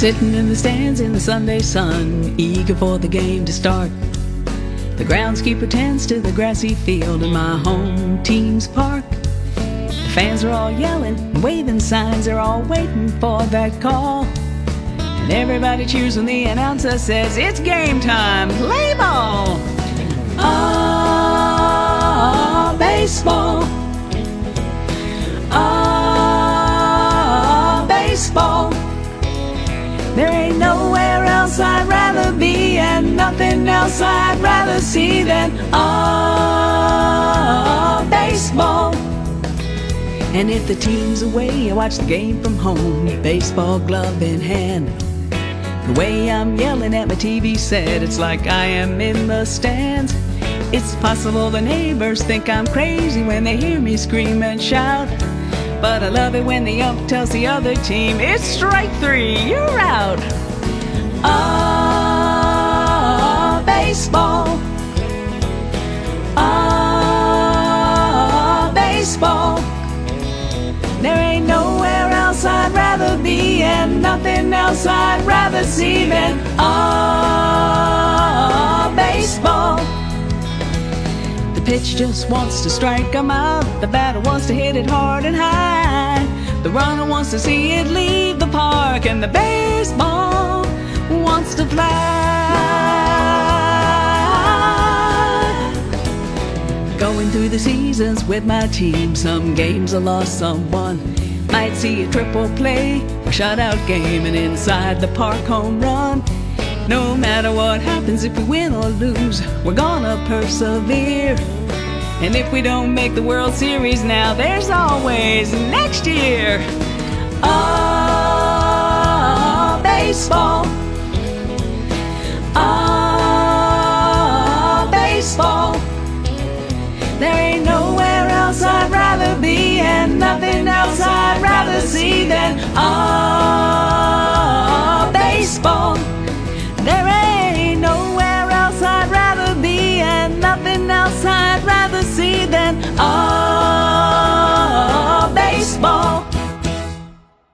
Sitting in the stands in the Sunday sun, eager for the game to start. The groundskeeper tends to the grassy field in my home team's park. The fans are all yelling and waving signs, they're all waiting for that call. And everybody cheers when the announcer says, "It's game time, play ball!" Ah, baseball. Ah, baseball. There ain't nowhere else I'd rather be, and nothing else I'd rather see than baseball. And if the team's away, I watch the game from home, baseball glove in hand. The way I'm yelling at my TV set, it's like I am in the stands. It's possible the neighbors think I'm crazy when they hear me scream and shout, but I love it when the ump tells the other team, "It's strike three, you're out." Ah, baseball. Ah, baseball. There ain't nowhere else I'd rather be, and nothing else I'd rather see than baseball. The pitch just wants to strike 'em out, the batter wants to hit it hard and high, the runner wants to see it leave the park, and the baseball wants to fly. Going through the seasons with my team, some games are lost, some won. Might see a triple play, a shutout game, and inside the park home run. No matter what happens, if we win or lose, we're gonna persevere. And if we don't make the World Series now, there's always next year. Ah, baseball. Ah, baseball. There ain't nowhere else I'd rather be, and nothing else I'd rather see than baseball. There ain't nowhere else I'd rather be, and nothing else I'd rather see than